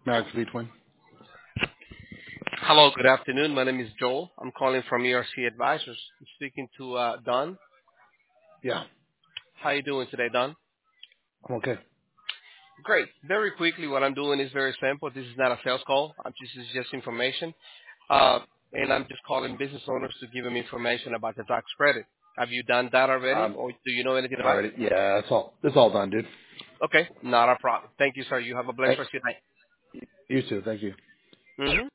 Max Between. Hello, good afternoon. My name is Joel. I'm calling from ERC Advisors. I'm speaking to Don. Yeah, How you doing today, Don? I'm okay. Great. Very quickly, what I'm doing is very simple. This is not a sales call. This is just information. Uh, and I'm just calling business owners to give them information about the tax credit. Have you done that already, Um, or do you know anything about it? already. Yeah, it's all done, dude. Okay, not a problem. Thank you, sir. You have a blessed Hey, rest of your night. you too. Thank you. Mm-hmm.